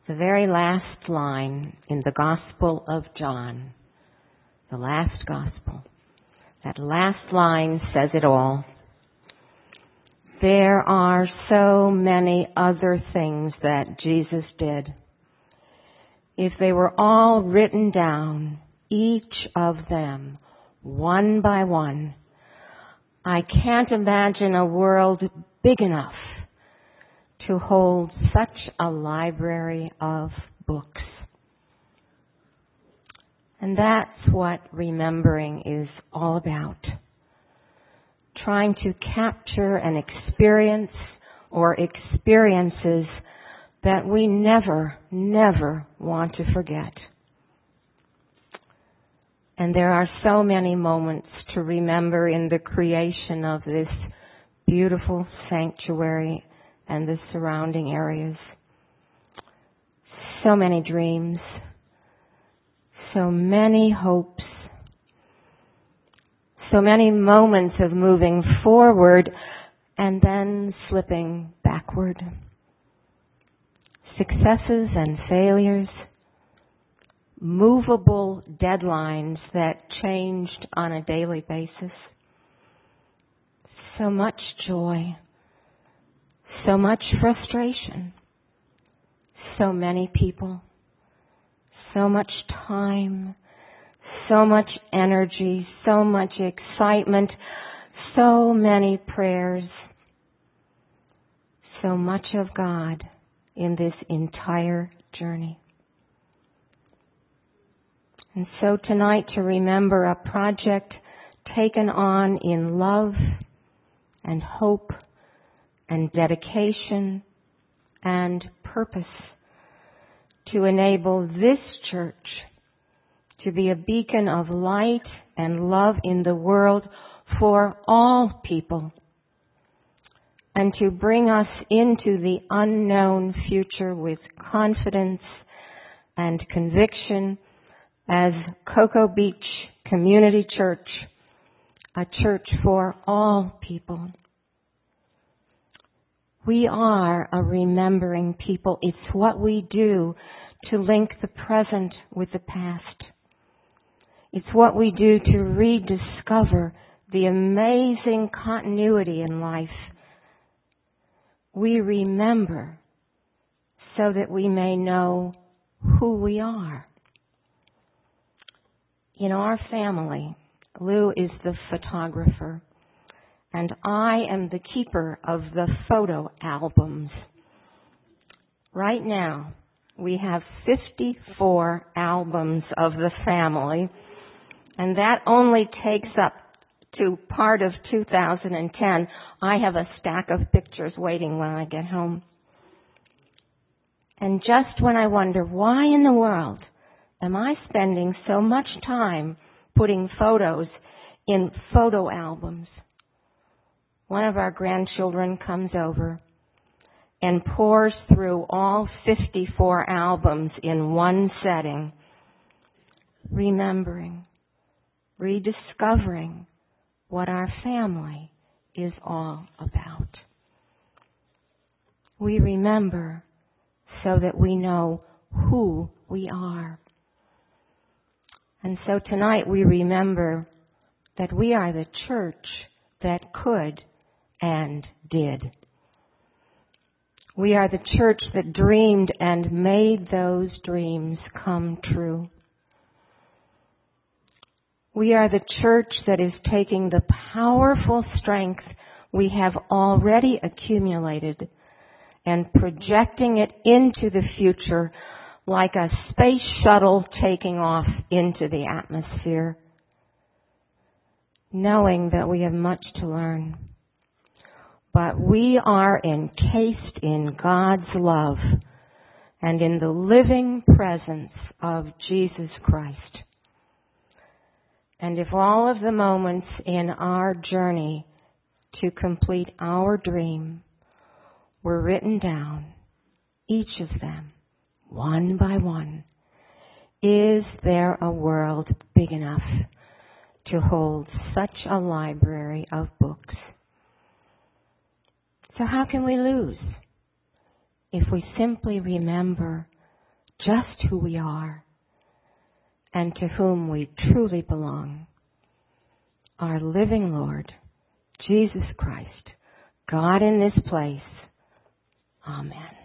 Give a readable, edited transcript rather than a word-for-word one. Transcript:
The very last line in the Gospel of John, the last Gospel, that last line says it all. There are so many other things that Jesus did. If they were all written down, each of them, one by one, I can't imagine a world big enough to hold such a library of books. And that's what remembering is all about. Trying to capture an experience or experiences that we never want to forget. And there are so many moments to remember in the creation of this beautiful sanctuary and the surrounding areas. So many dreams, so many hopes, so many moments of moving forward and then slipping backward. Successes and failures, movable deadlines that changed on a daily basis. So much joy, so much frustration, so many people, so much time, so much energy, so much excitement, so many prayers, so much of God in this entire journey. And so tonight, to remember a project taken on in love and hope and dedication and purpose to enable this church to be a beacon of light and love in the world for all people, and to bring us into the unknown future with confidence and conviction as Cocoa Beach Community Church, a church for all people. We are a remembering people. It's what we do to link the present with the past. It's what we do to rediscover the amazing continuity in life. We remember so that we may know who we are. In our family, Lou is the photographer, and I am the keeper of the photo albums. Right now, we have 54 albums of the family, and that only takes up to part of 2010. I have a stack of pictures waiting when I get home. And just when I wonder, why in the world am I spending so much time putting photos in photo albums? One of our grandchildren comes over and pours through all 54 albums in one setting, remembering, rediscovering what our family is all about. We remember so that we know who we are. And so tonight we remember that we are the church that could and did. We are the church that dreamed and made those dreams come true. We are the church that is taking the powerful strength we have already accumulated and projecting it into the future like a space shuttle taking off into the atmosphere, knowing that we have much to learn. But we are encased in God's love and in the living presence of Jesus Christ. And if all of the moments in our journey to complete our dream were written down, each of them, one by one, is there a world big enough to hold such a library of books? So how can we lose if we simply remember just who we are and to whom we truly belong. Our living Lord, Jesus Christ, God in this place. Amen.